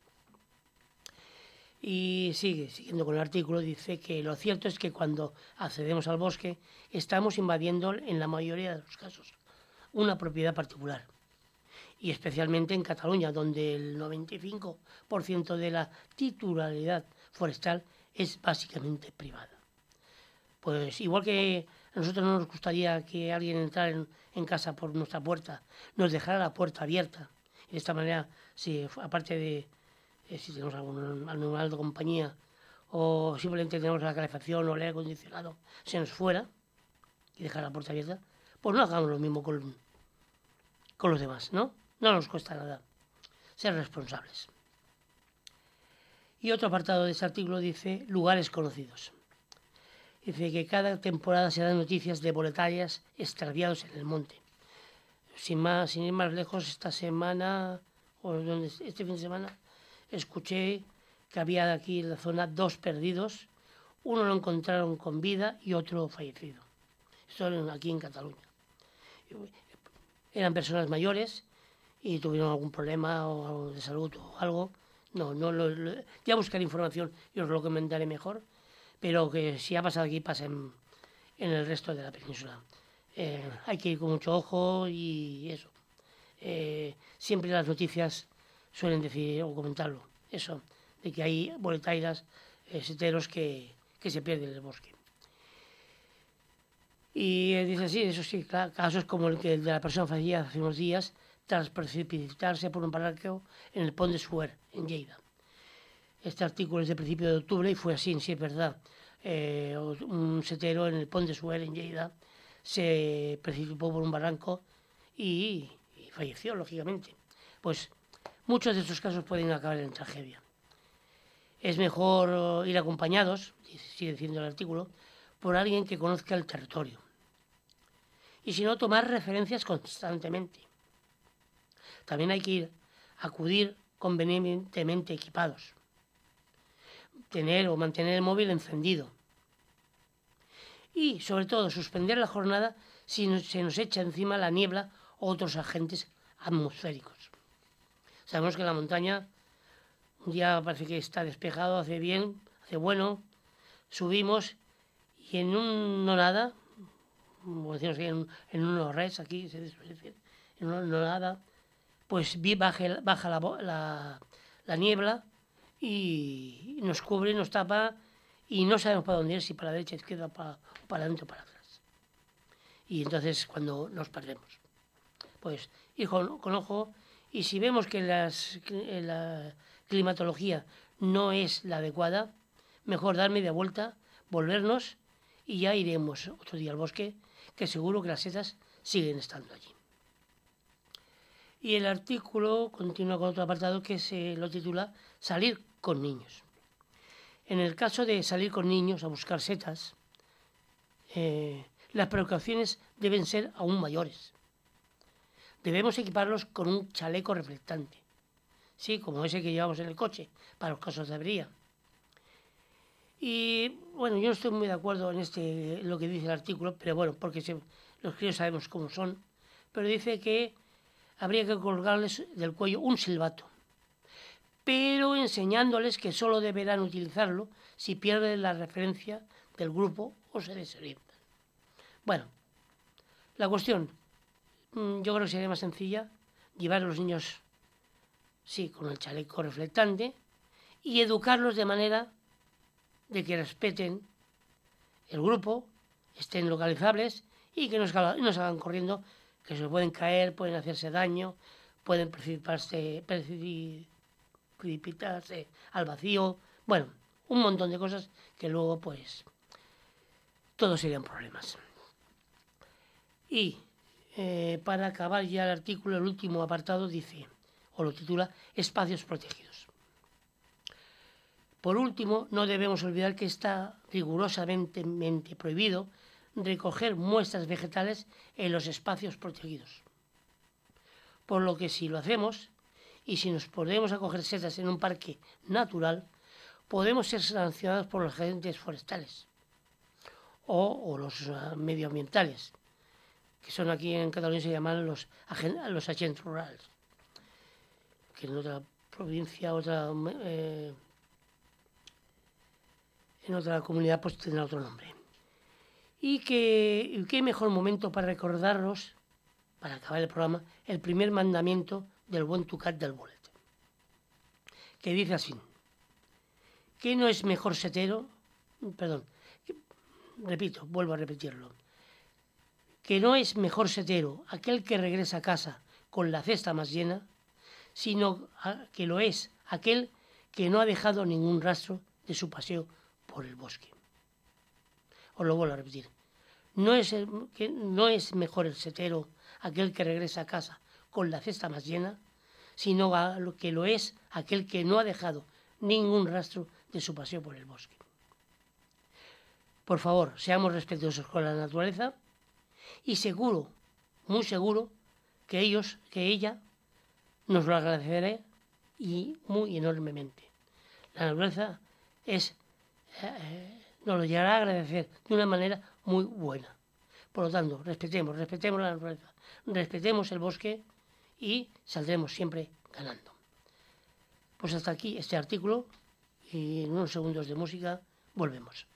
Y siguiendo con el artículo, dice que lo cierto es que cuando accedemos al bosque, estamos invadiendo, en la mayoría de los casos, una propiedad particular. Y especialmente en Cataluña, donde el 95% de la titularidad forestal es básicamente privada. Pues igual que a nosotros no nos gustaría que alguien entrara en casa por nuestra puerta, nos dejara la puerta abierta. Y de esta manera, si aparte de si tenemos algún animal de compañía o simplemente tenemos la calefacción o el aire acondicionado, se nos fuera y dejar la puerta abierta, pues no hagamos lo mismo con los demás, ¿no? No nos cuesta nada ser responsables. Y otro apartado de este artículo dice lugares conocidos. Dice que cada temporada se dan noticias de boletarias extraviados en el monte. Sin ir más lejos, este fin de semana, escuché que había aquí en la zona 2 perdidos. Uno lo encontraron con vida y otro fallecido. Esto aquí en Cataluña. Eran personas mayores y tuvieron algún problema o de salud o algo. Ya buscaré información y os lo comentaré mejor. Pero que si ha pasado aquí, pasa en el resto de la península. Hay que ir con mucho ojo y eso. Siempre las noticias suelen decir o comentarlo, eso, de que hay boletairas, seteros que se pierden en el bosque. Y dice sí, eso sí, casos como el de la persona fallecida hace unos días tras precipitarse por un barranco en el Pont de Suert, en Lleida. Este artículo es de principio de octubre y fue así, sí es verdad. Un setero en el Pont de Suert, en Lleida, se precipitó por un barranco y falleció, lógicamente. Pues muchos de estos casos pueden acabar en tragedia. Es mejor ir acompañados, sigue diciendo el artículo, por alguien que conozca el territorio. Y si no, tomar referencias constantemente. También hay que acudir convenientemente equipados. Tener o mantener el móvil encendido. Y, sobre todo, suspender la jornada si se nos echa encima la niebla o otros agentes atmosféricos. Sabemos que en la montaña un día parece que está despejado, hace bien, hace bueno, subimos y en un no nada, como decimos que en un no res, aquí se suele decir, en un no nada, pues baja la niebla y nos cubre, nos tapa y no sabemos para dónde ir, si para la derecha, izquierda, o para adentro o para atrás. Y entonces cuando nos perdemos. Pues ir con ojo, y si vemos que la climatología no es la adecuada, mejor dar media vuelta, volvernos y ya iremos otro día al bosque, que seguro que las setas siguen estando allí. Y el artículo continúa con otro apartado que se lo titula Salir con niños. En el caso de salir con niños a buscar setas, las precauciones deben ser aún mayores. Debemos equiparlos con un chaleco reflectante, sí, como ese que llevamos en el coche, para los casos de avería. Y bueno, yo no estoy muy de acuerdo en lo que dice el artículo, pero bueno, porque los críos sabemos cómo son, pero dice que habría que colgarles del cuello un silbato, pero enseñándoles que solo deberán utilizarlo si pierden la referencia del grupo o se desorientan. Bueno, la cuestión, yo creo que sería más sencilla llevar a los niños, sí, con el chaleco reflectante y educarlos de manera de que respeten el grupo, estén localizables y que no salgan corriendo, que se pueden caer, pueden hacerse daño, pueden precipitarse al vacío. Bueno, un montón de cosas que luego, pues, todos serían problemas. Y para acabar ya el artículo, el último apartado dice, o lo titula, Espacios protegidos. Por último, no debemos olvidar que está rigurosamente prohibido recoger muestras vegetales en los espacios protegidos. por lo que si lo hacemos y si nos ponemos a coger setas en un parque natural, podemos ser sancionados por los agentes forestales o los medioambientales, que son aquí en Cataluña se llaman los agentes rurales, que en otra provincia, en otra comunidad pues tendrá otro nombre. Y qué mejor momento para recordaros, para acabar el programa, el primer mandamiento del buen Tucat del Bolet, que dice así: ¿qué no es mejor setero? Vuelvo a repetirlo. Que no es mejor setero aquel que regresa a casa con la cesta más llena, sino que lo es aquel que no ha dejado ningún rastro de su paseo por el bosque. Os lo vuelvo a repetir. No es mejor el setero aquel que regresa a casa con la cesta más llena, sino que lo es aquel que no ha dejado ningún rastro de su paseo por el bosque. Por favor, seamos respetuosos con la naturaleza y seguro, muy seguro, que ella nos lo agradecerá y muy enormemente. La naturaleza nos lo llegará a agradecer de una manera muy buena. Por lo tanto, respetemos la naturaleza, respetemos el bosque y saldremos siempre ganando. Pues hasta aquí este artículo y en unos segundos de música volvemos.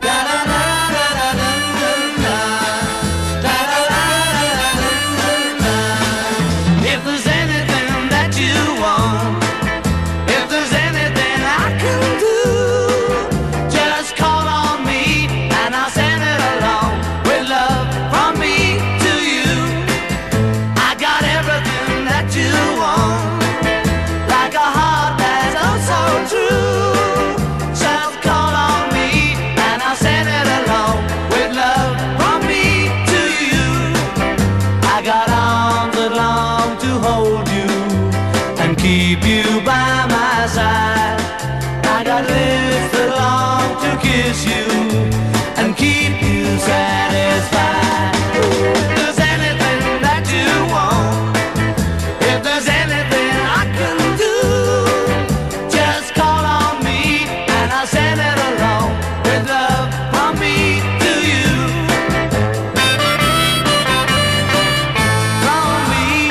If there's anything that you want, if there's anything I can do, just call on me and I'll send it along with love from me to you. I got everything that you want, like a heart that's oh so true. Just call on me and I'll send it along with love from me to you. I got arms that long to hold you and keep you by my side. I got lips that long to kiss you and keep you satisfied. If there's anything that you want, if there's anything I can do, just call on me and I'll send it along with love from me to you. From me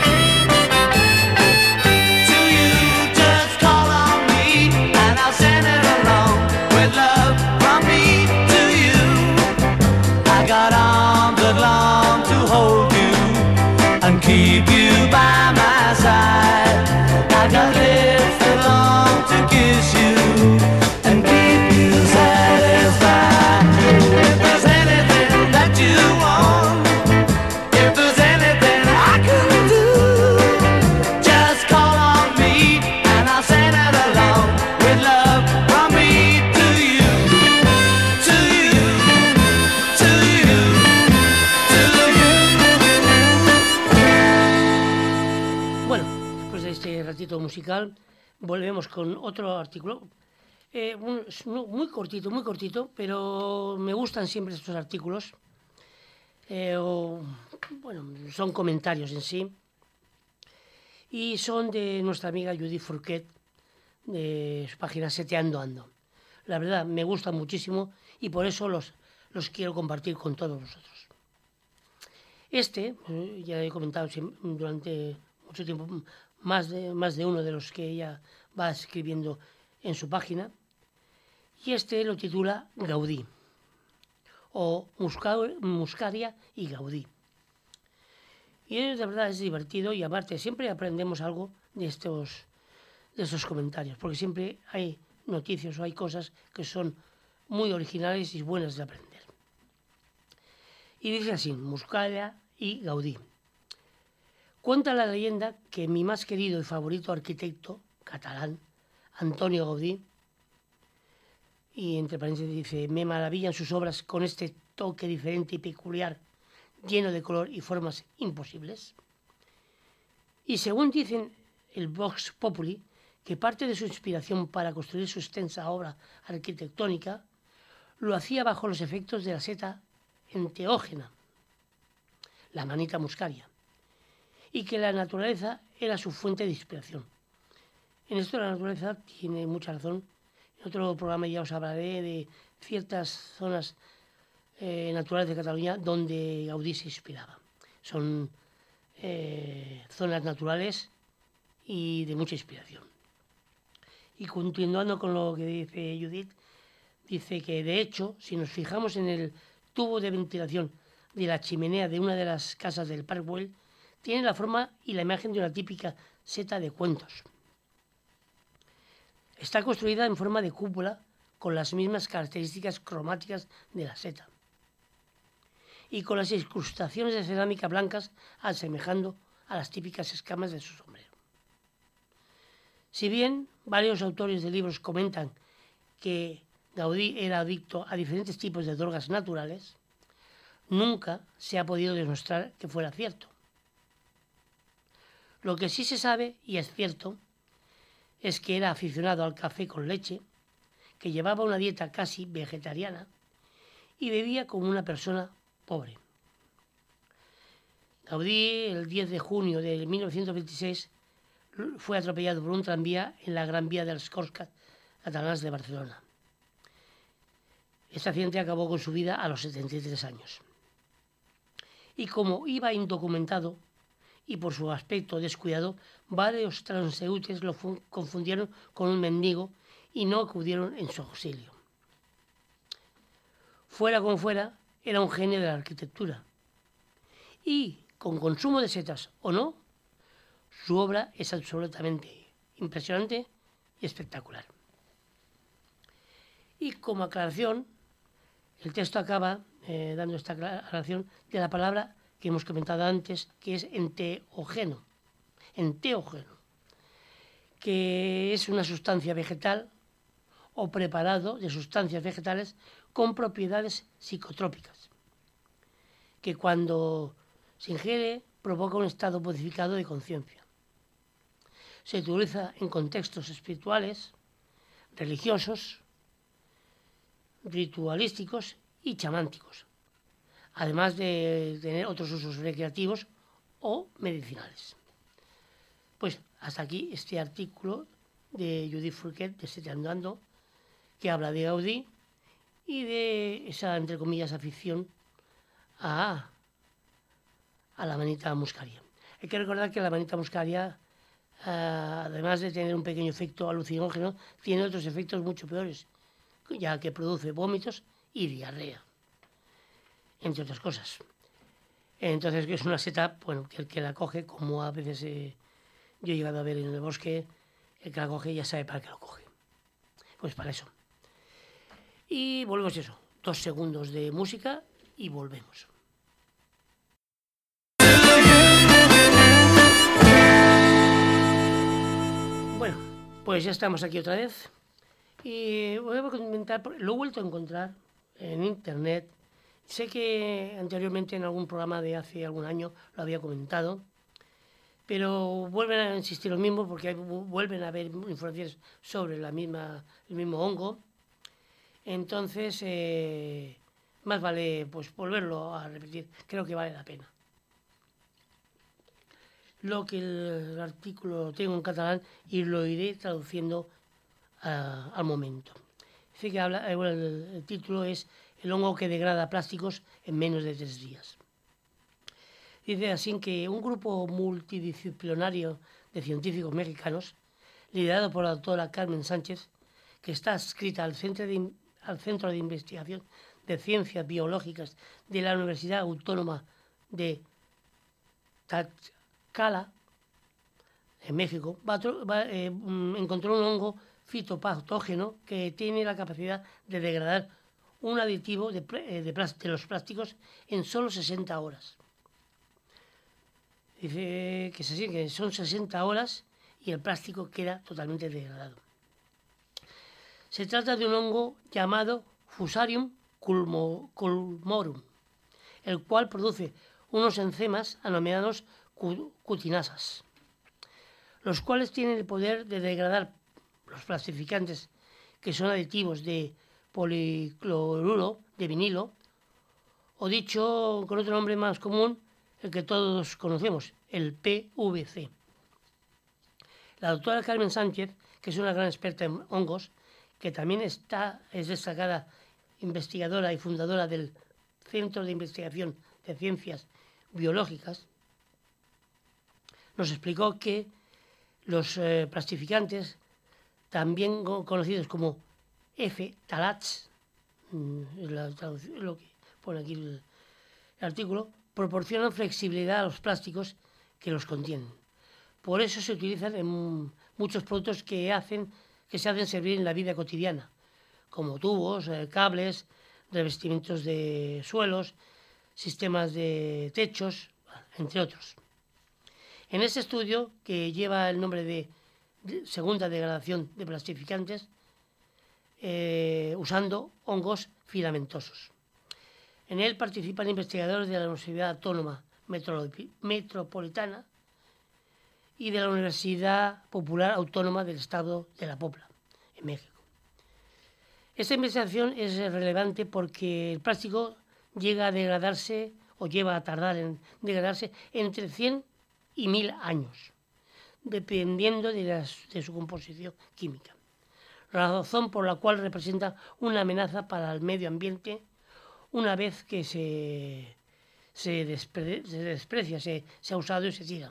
to you, just call on me and I'll send it along with love from me to you. I got arms that long to hold you and keep you by my side. I got lips that long to kiss you and keep you satisfied. If there's anything that you want, if there's anything I can do, just call on me and I'll send it along with love from me to you, to you, to you, to you. Bueno, después de este ratito musical, volvemos con otro artículo. Muy cortito, pero me gustan siempre estos artículos. Son comentarios en sí. Y son de nuestra amiga Judith Fourquet, de su página Seteando Ando. La verdad, me gustan muchísimo y por eso los quiero compartir con todos vosotros. Ya he comentado durante mucho tiempo, más de uno de los que ella va escribiendo en su página, y lo titula Gaudí, o Muscaria y Gaudí. Y de verdad es divertido y aparte siempre aprendemos algo de estos comentarios, porque siempre hay noticias o hay cosas que son muy originales y buenas de aprender. Y dice así, Muscaria y Gaudí. Cuenta la leyenda que mi más querido y favorito arquitecto catalán, Antonio Gaudí, y entre paréntesis dice, me maravillan sus obras con este toque diferente y peculiar, lleno de color y formas imposibles. Y según dicen el Vox Populi, que parte de su inspiración para construir su extensa obra arquitectónica lo hacía bajo los efectos de la seta enteógena, la manita muscaria, y que la naturaleza era su fuente de inspiración. En esto la naturaleza tiene mucha razón. En otro programa ya os hablaré de ciertas zonas naturales de Cataluña donde Gaudí se inspiraba. Son zonas naturales y de mucha inspiración. Y continuando con lo que dice Judith, dice que de hecho, si nos fijamos en el tubo de ventilación de la chimenea de una de las casas del Park Güell, tiene la forma y la imagen de una típica seta de cuentos. Está construida en forma de cúpula con las mismas características cromáticas de la seta y con las incrustaciones de cerámica blancas asemejando a las típicas escamas de su sombrero. Si bien varios autores de libros comentan que Gaudí era adicto a diferentes tipos de drogas naturales, nunca se ha podido demostrar que fuera cierto. Lo que sí se sabe, y es cierto, es que era aficionado al café con leche, que llevaba una dieta casi vegetariana y vivía como una persona pobre. Gaudí, el 10 de junio de 1926, fue atropellado por un tranvía en la Gran Vía dels Corts Catalans de Barcelona. Este accidente acabó con su vida a los 73 años. Y como iba indocumentado y por su aspecto descuidado, varios transeúntes lo confundieron con un mendigo y no acudieron en su auxilio. Fuera como fuera, era un genio de la arquitectura. Y, con consumo de setas o no, su obra es absolutamente impresionante y espectacular. Y como aclaración, el texto acaba dando esta aclaración de la palabra que hemos comentado antes, que es enteógeno, que es una sustancia vegetal o preparado de sustancias vegetales con propiedades psicotrópicas, que cuando se ingiere provoca un estado modificado de conciencia. Se utiliza en contextos espirituales, religiosos, ritualísticos y chamánticos, además de tener otros usos recreativos o medicinales. Pues hasta aquí este artículo de Judith Fourquet de Seteandando, que habla de Gaudí y de esa, entre comillas, afición a la manita muscaria. Hay que recordar que la manita muscaria, además de tener un pequeño efecto alucinógeno, tiene otros efectos mucho peores, ya que produce vómitos y diarrea, entre otras cosas. Entonces, que es una seta, bueno, que el que la coge, como a veces yo he llegado a ver en el bosque, el que la coge ya sabe para qué lo coge. Pues para eso. Y volvemos a eso. 2 segundos de música y volvemos. Bueno, pues ya estamos aquí otra vez. Y voy a comentar, lo he vuelto a encontrar en internet. Sé que anteriormente en algún programa de hace algún año lo había comentado, pero vuelven a insistir lo mismo porque vuelven a haber informaciones sobre el mismo hongo. Entonces, más vale pues volverlo a repetir. Creo que vale la pena. Lo que el artículo tengo en catalán y lo iré traduciendo al momento. Dice que el título es El hongo que degrada plásticos en menos de 3 días. Dice así que un grupo multidisciplinario de científicos mexicanos, liderado por la doctora Carmen Sánchez, que está adscrita al Centro de Investigación de Ciencias Biológicas de la Universidad Autónoma de Tlaxcala, en México, encontró un hongo fitopatógeno que tiene la capacidad de degradar un aditivo de los plásticos en solo 60 horas. Dice que son 60 horas y el plástico queda totalmente degradado. Se trata de un hongo llamado Fusarium culmorum, el cual produce unos enzimas denominados cutinasas, los cuales tienen el poder de degradar los plastificantes, que son aditivos de policloruro de vinilo, o dicho con otro nombre más común, el que todos conocemos, el PVC. La doctora Carmen Sánchez, que es una gran experta en hongos, que también es destacada investigadora y fundadora del Centro de Investigación de Ciencias Biológicas, nos explicó que los plastificantes, también conocidos como F-talats, lo que pone aquí el artículo, proporcionan flexibilidad a los plásticos que los contienen. Por eso se utilizan en muchos productos que se hacen servir en la vida cotidiana, como tubos, cables, revestimientos de suelos, sistemas de techos, entre otros. En este estudio, que lleva el nombre de segunda degradación de plastificantes, usando hongos filamentosos. En él participan investigadores de la Universidad Autónoma Metropolitana y de la Universidad Popular Autónoma del Estado de La Popla, en México. Esta investigación es relevante porque el plástico llega a degradarse o lleva a tardar en degradarse entre 100 y 1000 años, dependiendo de su composición química. La razón por la cual representa una amenaza para el medio ambiente una vez que se desprecia, se ha usado y se tira.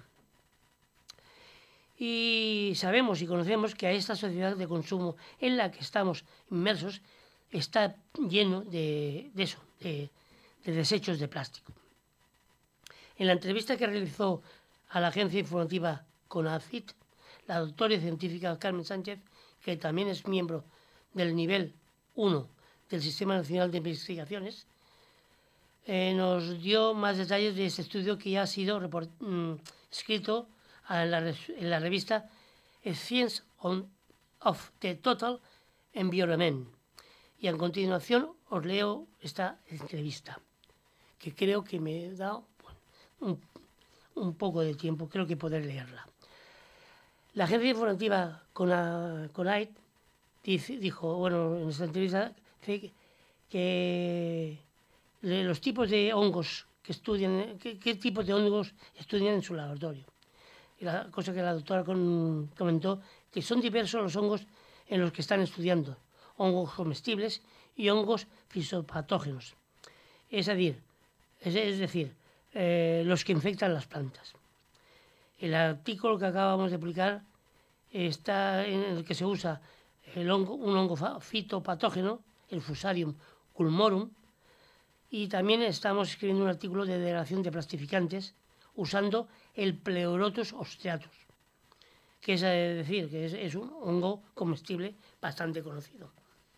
Y sabemos y conocemos que a esta sociedad de consumo en la que estamos inmersos está lleno de desechos de plástico. En la entrevista que realizó a la agencia informativa CONACYT, la doctora y científica Carmen Sánchez, que también es miembro del nivel 1 del Sistema Nacional de Investigaciones, nos dio más detalles de este estudio que ya ha sido escrito en la revista Science of the Total Environment. Y a continuación os leo esta entrevista, que creo que me da un poco de tiempo, creo que poder leerla. La agencia informativa CONACYT dijo, en esta entrevista, que los tipos de hongos que estudian, qué tipos de hongos estudian en su laboratorio. Y la cosa que la doctora comentó, que son diversos los hongos en los que están estudiando, hongos comestibles y hongos fisopatógenos, es decir, los que infectan las plantas. El artículo que acabamos de publicar está en el que se usa un hongo fitopatógeno, el Fusarium culmorum, y también estamos escribiendo un artículo de degradación de plastificantes usando el Pleurotus obstruatus, que es decir, que es un hongo comestible bastante conocido.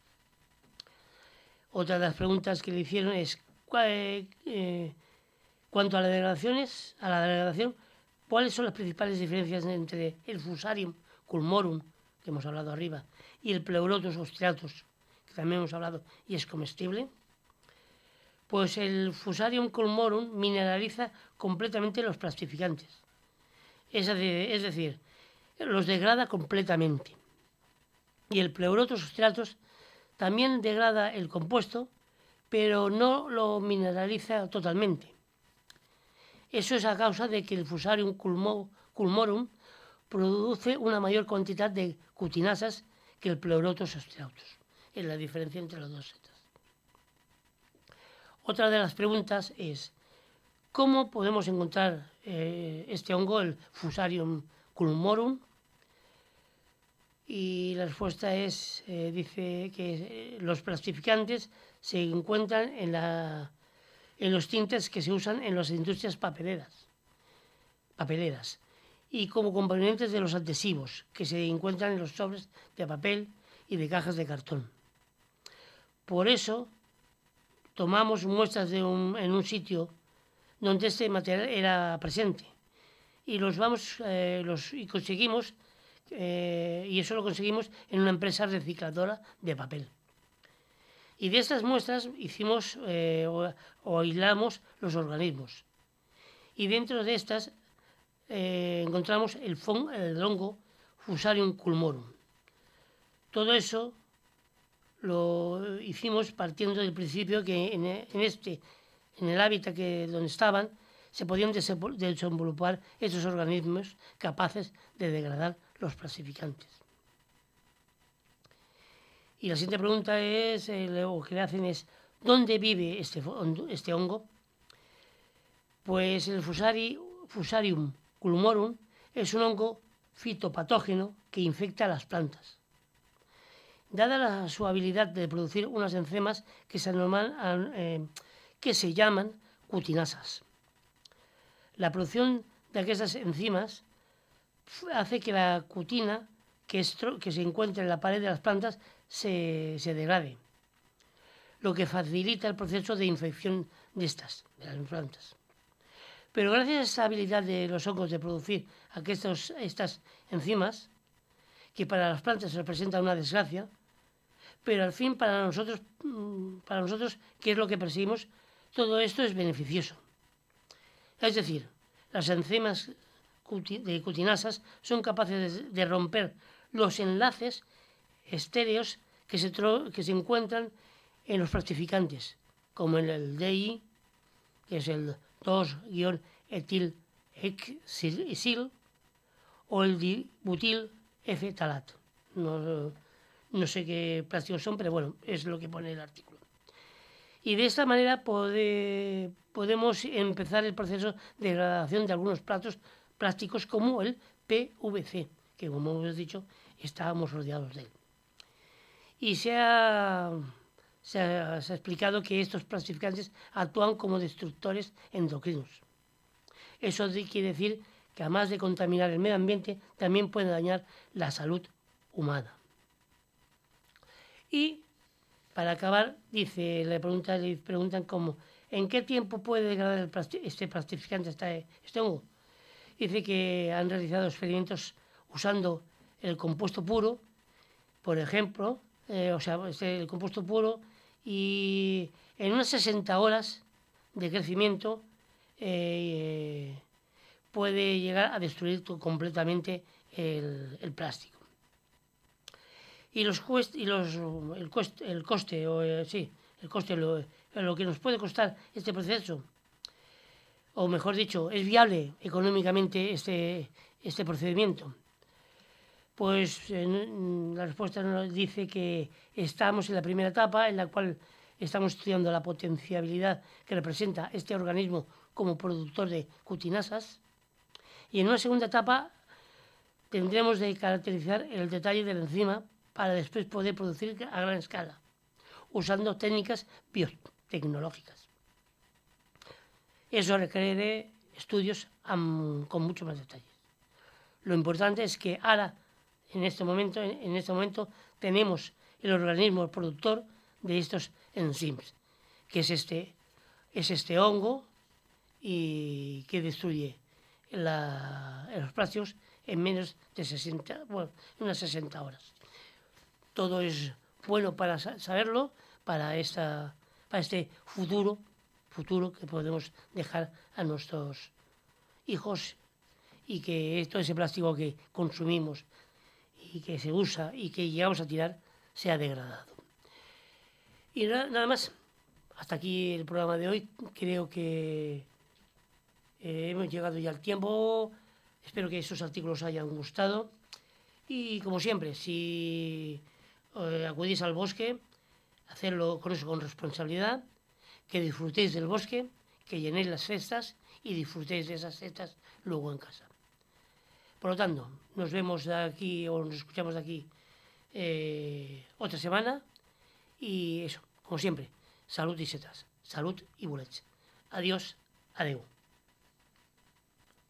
Otra de las preguntas que le hicieron es cuanto a la degradación, ¿cuáles son las principales diferencias entre el Fusarium culmorum, que hemos hablado arriba, y el Pleurotus obstruatus, que también hemos hablado y es comestible? Pues el Fusarium culmorum mineraliza completamente los plastificantes, es decir, los degrada completamente. Y el Pleurotus obstruatus también degrada el compuesto, pero no lo mineraliza totalmente. Eso es a causa de que el Fusarium culmorum produce una mayor cantidad de cutinasas que el Pleurotus obstruatus. Es la diferencia entre las dos setas. Otra de las preguntas es, ¿cómo podemos encontrar este hongo, el Fusarium culmorum? Y la respuesta dice que los plastificantes se encuentran en los tintes que se usan en las industrias papeleras y como componentes de los adhesivos que se encuentran en los sobres de papel y de cajas de cartón. Por eso tomamos muestras en un sitio donde este material era presente y conseguimos y eso lo conseguimos en una empresa recicladora de papel. Y de estas muestras hicimos o aislamos los organismos. Y dentro de estas encontramos el hongo Fusarium culmorum. Todo eso lo hicimos partiendo del principio que en el hábitat donde estaban se podían desenvolupar estos organismos capaces de degradar los plastificantes. Y la siguiente pregunta es, lo que le hacen es, ¿dónde vive este hongo? Pues el Fusarium culmorum es un hongo fitopatógeno que infecta a las plantas. Dada su habilidad de producir unas enzimas que se llaman cutinasas. La producción de estas enzimas hace que la cutina que se encuentra en la pared de las plantas se degrade, lo que facilita el proceso de infección de las plantas. Pero gracias a esa habilidad de los hongos de producir estas enzimas, que para las plantas representa una desgracia, pero al fin para nosotros, ¿qué es lo que perseguimos? Todo esto es beneficioso. Es decir, las enzimas de cutinasas son capaces de romper los enlaces estéreos que se encuentran en los plastificantes, como en el DI, que es el 2-etil-exil, o el dibutil F-talato. No sé qué plásticos son, pero bueno, es lo que pone el artículo. Y de esta manera podemos empezar el proceso de degradación de algunos plásticos como el PVC, que como hemos dicho, estábamos rodeados de él. Y se ha explicado que estos plastificantes actúan como destructores endocrinos. Eso quiere decir que además de contaminar el medio ambiente, también pueden dañar la salud humana. Y para acabar, le preguntan cómo, ¿en qué tiempo puede degradar este plastificante, este hongo? Dice que han realizado experimentos usando el compuesto puro, por ejemplo, el compuesto puro, y en unas 60 horas de crecimiento puede llegar a destruir completamente el plástico. Y el coste, lo que nos puede costar este proceso, o mejor dicho, ¿es viable económicamente este procedimiento? Pues la respuesta nos dice que estamos en la primera etapa, en la cual estamos estudiando la potencialidad que representa este organismo como productor de cutinasas, y en una segunda etapa tendremos de caracterizar el detalle de la enzima para después poder producir a gran escala, usando técnicas biotecnológicas. Eso requiere estudios con mucho más detalles. Lo importante es que ahora, en este momento, tenemos el organismo productor de estos enzimas, que es este hongo, y que destruye los plásticos en menos de unas 60 horas. Todo es bueno para saberlo, para este futuro que podemos dejar a nuestros hijos, y que todo ese plástico que consumimos y que se usa y que llegamos a tirar sea degradado. Y nada más. Hasta aquí el programa de hoy. Creo que hemos llegado ya al tiempo. Espero que esos artículos os hayan gustado. Y como siempre, si acudís al bosque, hacerlo con responsabilidad, que disfrutéis del bosque, que llenéis las cestas y disfrutéis de esas cestas luego en casa. Por lo tanto, nos vemos de aquí o nos escuchamos de aquí otra semana, y eso, como siempre, salud y setas, salud y bolets. Adiós, adeu.